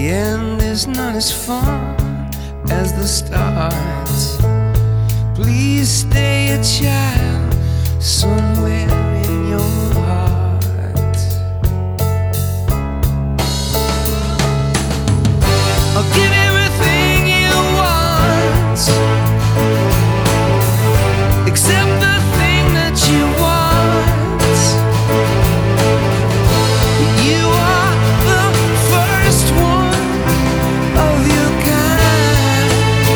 The end is not as fun as the start. Please stay a child somewhere in your heart. I'll give everything you want, except the thing that you want. You are the first one of your kind,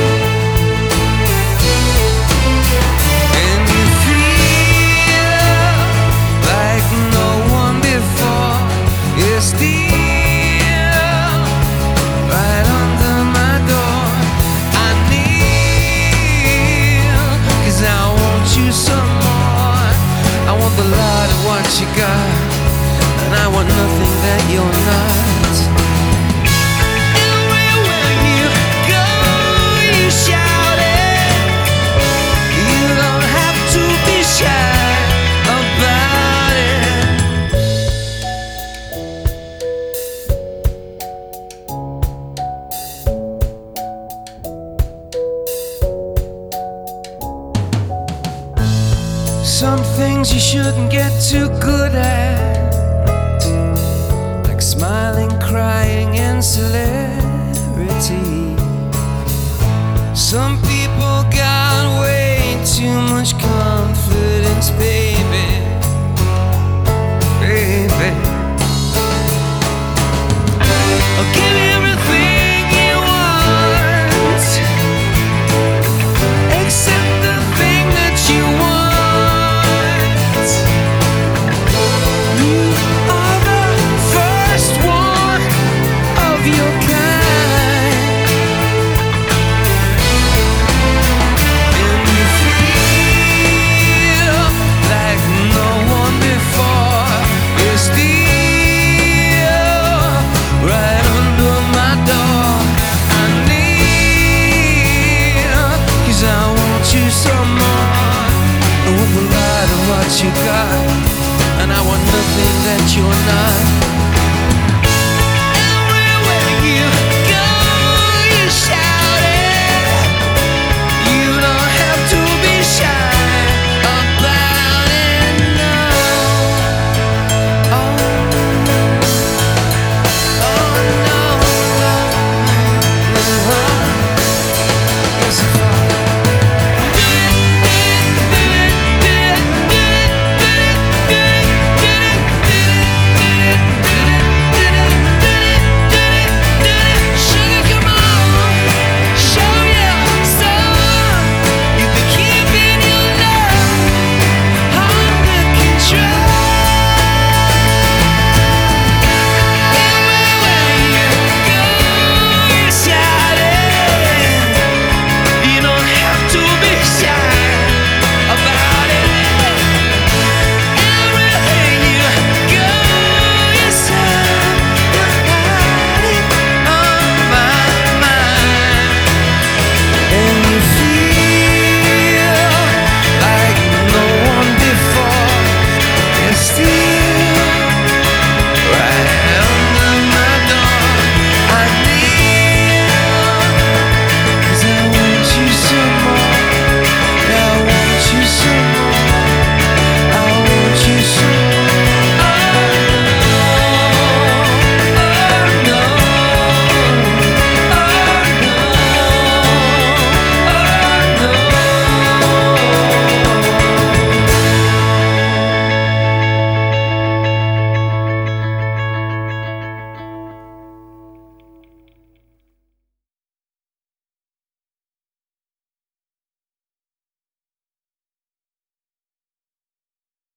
and you feel like no one before. You're still right under my door. I kneel 'cause I want you some more. I want the lot of what you got, and I want nothing that you're not. Everywhere you go, you shout it. You don't have to be shy about it. Some things you shouldn't get too good at.